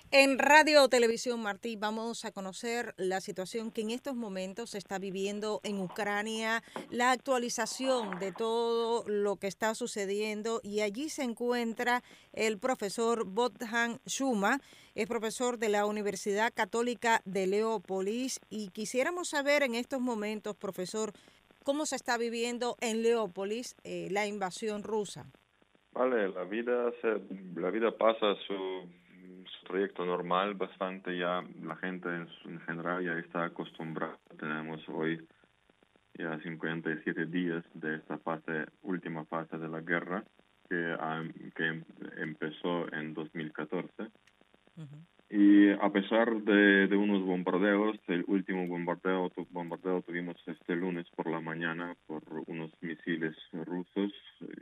En Radio o Televisión Martí vamos a conocer la situación que en estos momentos se está viviendo en Ucrania, la actualización de todo lo que está sucediendo y allí se encuentra el profesor Bogdan Shuma, es profesor de la Universidad Católica de Leópolis y quisiéramos saber en estos momentos, profesor, cómo se está viviendo en Leópolis la invasión rusa. Vale, la vida pasa su trayecto normal bastante ya, la gente en general ya está acostumbrada. Tenemos hoy ya 57 días de esta última fase de la guerra que empezó en 2014. Ujú. Y a pesar de unos bombardeos, el último bombardeo tuvimos este lunes por la mañana por unos misiles rusos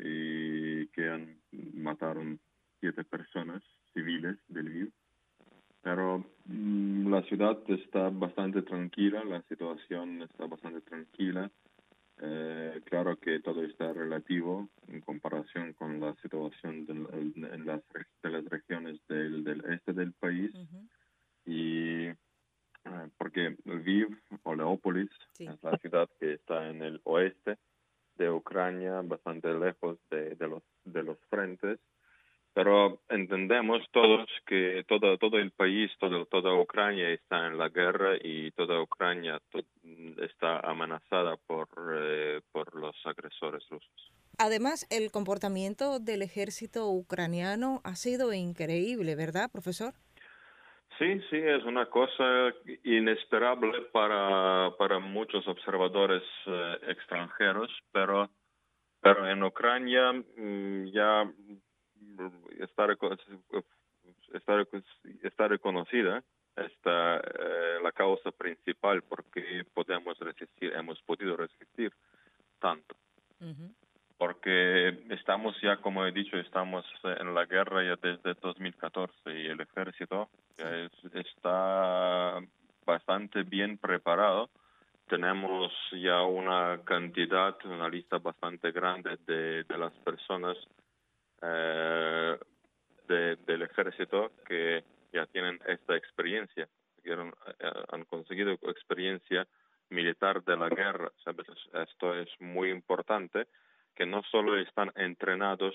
y mataron 7 personas civiles de Lviv. Pero la ciudad está bastante tranquila, la situación está bastante tranquila. Claro que todo está relativo en comparación con la situación de las regiones del este del país Ujú. y porque Lviv o Leópolis Sí. es la ciudad que está en el oeste de Ucrania, bastante lejos de los frentes, pero entendemos todos que todo el país, toda Ucrania está en la guerra y toda Ucrania está amenazada por los agresores rusos. Además, el comportamiento del ejército ucraniano ha sido increíble, ¿verdad, profesor? Sí, sí, es una cosa inesperable para muchos observadores extranjeros, pero en Ucrania ya está, está, está reconocida la causa principal porque hemos podido resistir tanto. Ujú. Porque estamos ya, como he dicho, estamos en la guerra ya desde 2014 y el ejército Sí. está bastante bien preparado. Tenemos ya una lista bastante grande de las personas eh, del ejército que ya tienen esta experiencia, han conseguido experiencia militar de la guerra, ¿sabes? Esto es muy importante, que no solo están entrenados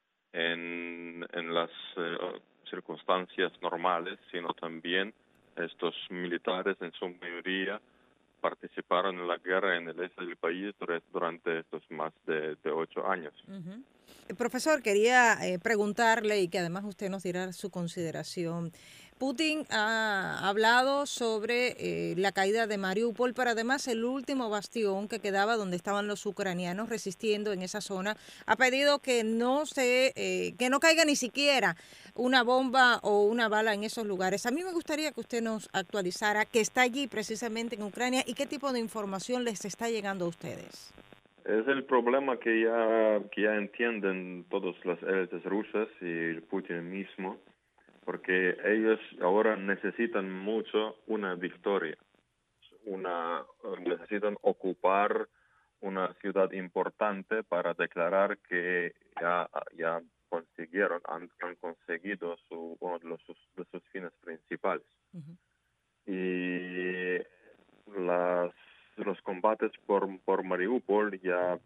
en las circunstancias normales, sino también estos militares en su mayoría participaron en la guerra en el este del país durante estos más de 8 años. Ujú. Profesor, quería preguntarle y que además usted nos diera su consideración. Putin ha hablado sobre la caída de Mariupol, pero además el último bastión que quedaba donde estaban los ucranianos resistiendo en esa zona, ha pedido que no caiga ni siquiera una bomba o una bala en esos lugares. A mí me gustaría que usted nos actualizara qué está allí precisamente en Ucrania y qué tipo de información les está llegando a ustedes. Es el problema que ya entienden todas las élites rusas y el Putin mismo, porque ellos ahora necesitan mucho una victoria, necesitan ocupar una ciudad importante para declarar que ya han conseguido uno de sus fines principales. Ujú. Y las, los combates por Mariupol ya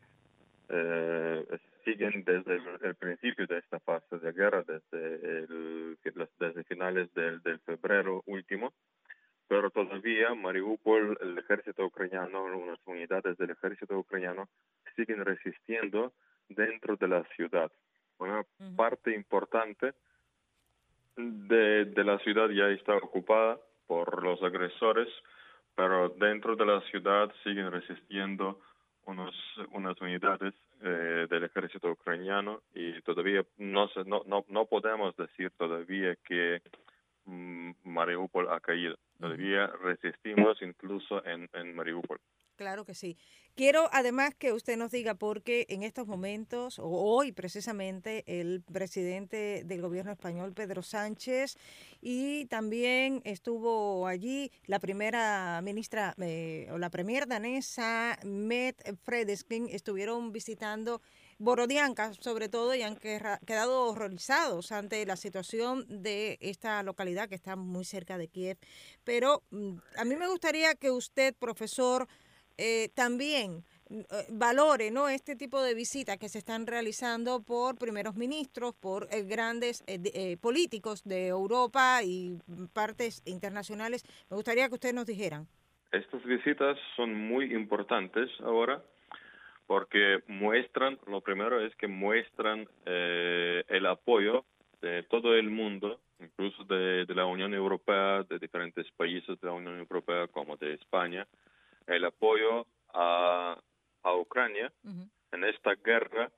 siguen desde el principio de esta fase de guerra, desde finales del febrero último, pero todavía Mariupol, el ejército ucraniano, unas unidades del ejército ucraniano siguen resistiendo dentro de la ciudad. Una Ujú. parte importante de la ciudad ya está ocupada por los agresores, pero dentro de la ciudad siguen resistiendo unas unidades del ejército ucraniano y todavía no podemos decir todavía que Mariupol ha caído. Ujú. Todavía resistimos incluso en Mariupol. Claro que sí. Quiero además que usted nos diga por qué en estos momentos, o hoy precisamente, el presidente del gobierno español, Pedro Sánchez, y también estuvo allí la primera ministra o la premier danesa, Mette Frederiksen, estuvieron visitando Borodianka, sobre todo, y han quedado horrorizados ante la situación de esta localidad que está muy cerca de Kiev. Pero a mí me gustaría que usted, profesor, también valore, ¿no?, este tipo de visitas que se están realizando por primeros ministros, por grandes políticos de Europa y partes internacionales. Me gustaría que ustedes nos dijeran. Estas visitas son muy importantes ahora porque muestran, lo primero es que muestran el apoyo de todo el mundo, incluso de la Unión Europea, de diferentes países de la Unión Europea como de España, el apoyo a Ucrania en esta guerra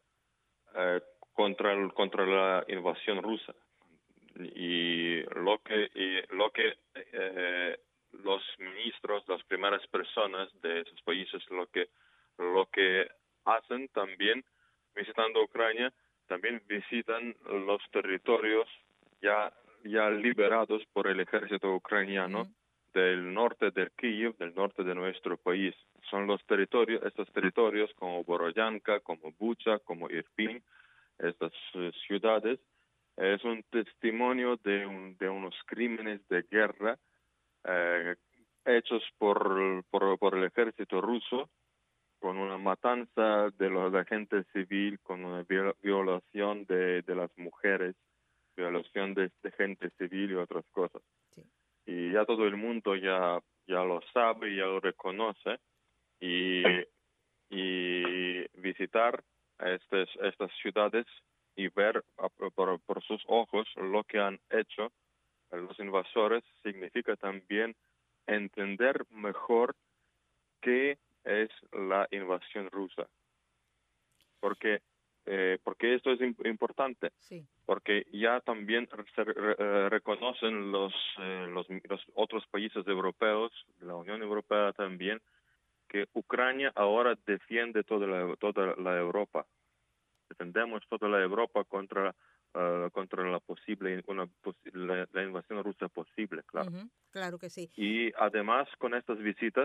contra la invasión rusa. Y lo que los ministros, las primeras personas de esos países, lo que hacen también visitando Ucrania, también visitan los territorios ya liberados por el ejército ucraniano del norte de Kiev, del norte de nuestro país. Son estos territorios como Borodyanka, como Bucha, como Irpin, estas ciudades. Es un testimonio de unos crímenes de guerra hechos por el ejército ruso, con una matanza de la gente civil, con una violación de las mujeres, violación de gente civil y otras cosas. Sí. Y ya todo el mundo ya lo sabe, ya lo reconoce, y visitar estas ciudades y ver por sus ojos lo que han hecho los invasores significa también entender mejor qué es la invasión rusa. Porque esto es importante. Sí. Porque ya también se reconocen los otros países europeos, la Unión Europea también, que Ucrania ahora defiende toda la Europa. Defendemos toda la Europa contra la posible la invasión rusa posible, claro. Claro que sí. Y además con estas visitas,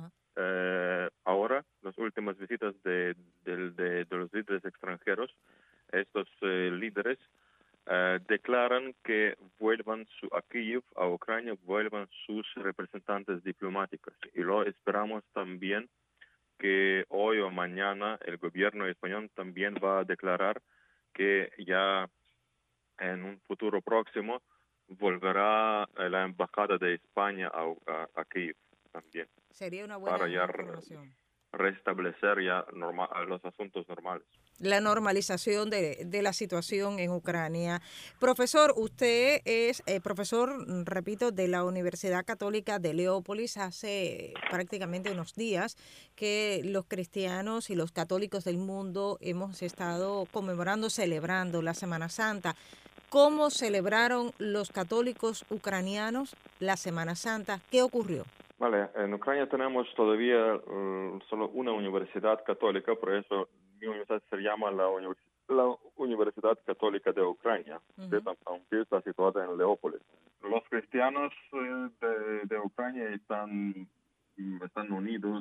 ahora las últimas visitas de los líderes extranjeros, estos líderes declaran que vuelvan a Kiev, a Ucrania, vuelvan sus representantes diplomáticos. Y lo esperamos también que hoy o mañana el gobierno español también va a declarar que ya en un futuro próximo volverá la embajada de España a Kiev también. Sería una buena para ya información. Restablecer ya los asuntos normales. La normalización de la situación en Ucrania. Profesor, usted es profesor, repito, de la Universidad Católica de Leópolis. Hace prácticamente unos días que los cristianos y los católicos del mundo hemos estado celebrando la Semana Santa. ¿Cómo celebraron los católicos ucranianos la Semana Santa? ¿Qué ocurrió? Vale, en Ucrania tenemos todavía solo una universidad católica, por eso mi universidad se llama la Universidad Católica de Ucrania, aunque está situada en Leópolis. Los cristianos de Ucrania están unidos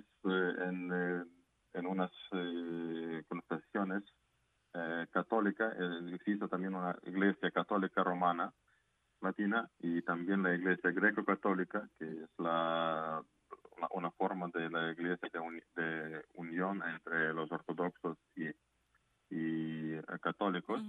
en unas confesiones católicas. Existe también una iglesia católica romana, latina, y también la iglesia greco-católica, que es una forma de la iglesia de unión entre los ortodoxos y católicos.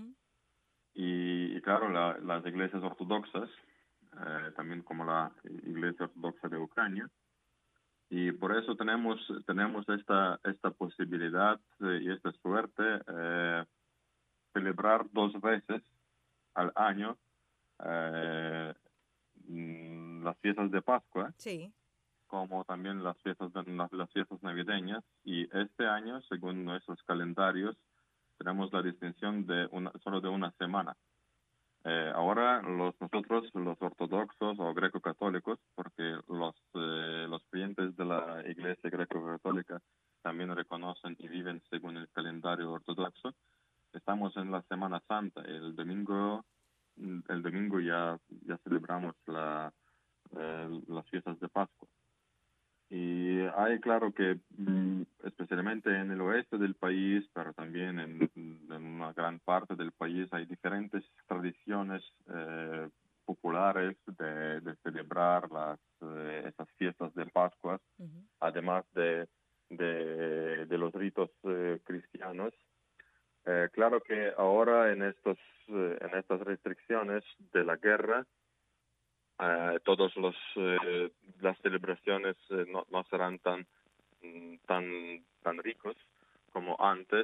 Y claro, las iglesias ortodoxas, también como la iglesia ortodoxa de Ucrania, y por eso tenemos esta posibilidad y esta suerte celebrar 2 veces al año las fiestas de Pascua, sí, como también las fiestas navideñas. Y este año, según nuestros calendarios, tenemos la distinción solo de una semana. Ahora nosotros, los ortodoxos o greco-católicos, porque los creyentes de la iglesia greco-católica también reconocen y viven según el calendario ortodoxo, estamos en la Semana Santa. El domingo ya celebramos las fiestas de Pascua. Y hay, claro que, especialmente en el oeste del país, pero también en una gran parte del país, hay diferentes tradiciones populares de celebrar esas fiestas de Pascua, Ujú. además de los ritos cristianos. Claro que ahora en estas restricciones de la guerra, todos las celebraciones no serán tan ricos como antes,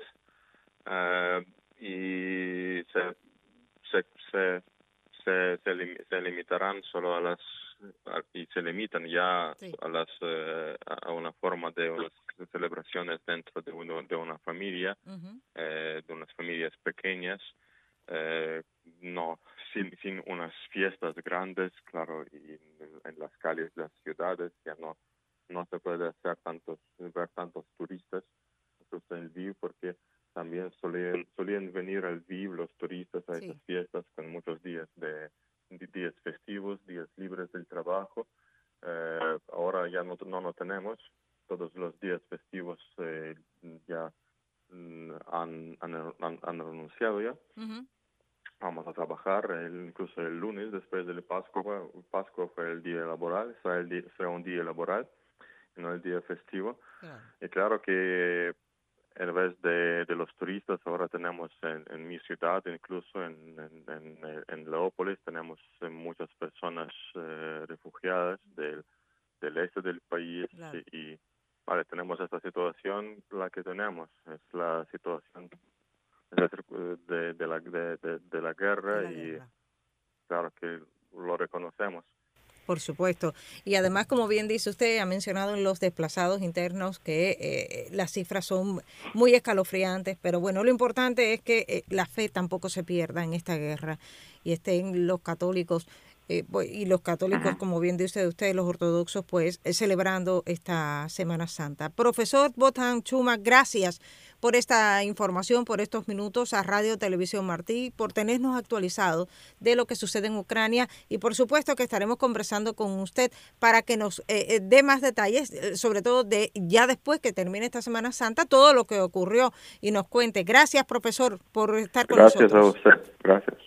y se, se, se limitarán solo y se limitan ya Sí. a una forma de unas celebraciones dentro de una familia, Ujú. de unas familias pequeñas, eh, no, sin unas fiestas grandes, claro, y en las calles de las ciudades ya no se puede ver tantos turistas, incluso en Lviv, porque también solían venir al Lviv los turistas a esas Sí. fiestas con muchos días festivos, días libres del trabajo. Ahora ya no lo tenemos, todos los días festivos ya han renunciado ya. Ujú. Vamos a trabajar incluso el lunes después del Pascua. Pascua fue el día laboral, será un día laboral, no el día festivo. Claro. Y claro que en vez de los turistas, ahora tenemos en mi ciudad, incluso en Leópolis, tenemos muchas personas refugiadas del este del país, Claro. y vale, tenemos esta situación, la que tenemos, es la situación de la De guerra, la y guerra. claro que lo reconocemos. Por supuesto. Y además, como bien dice usted, ha mencionado en los desplazados internos que las cifras son muy escalofriantes, pero bueno, lo importante es que la fe tampoco se pierda en esta guerra y estén los católicos, y los católicos, Ujú. como bien dice usted, los ortodoxos, pues celebrando esta Semana Santa. Profesor Botan Chuma, gracias por esta información, por estos minutos a Radio Televisión Martí, por tenernos actualizado de lo que sucede en Ucrania, y por supuesto que estaremos conversando con usted para que nos dé más detalles, sobre todo de ya después que termine esta Semana Santa, todo lo que ocurrió y nos cuente. Gracias, profesor, por estar con Gracias a nosotros. usted. Gracias.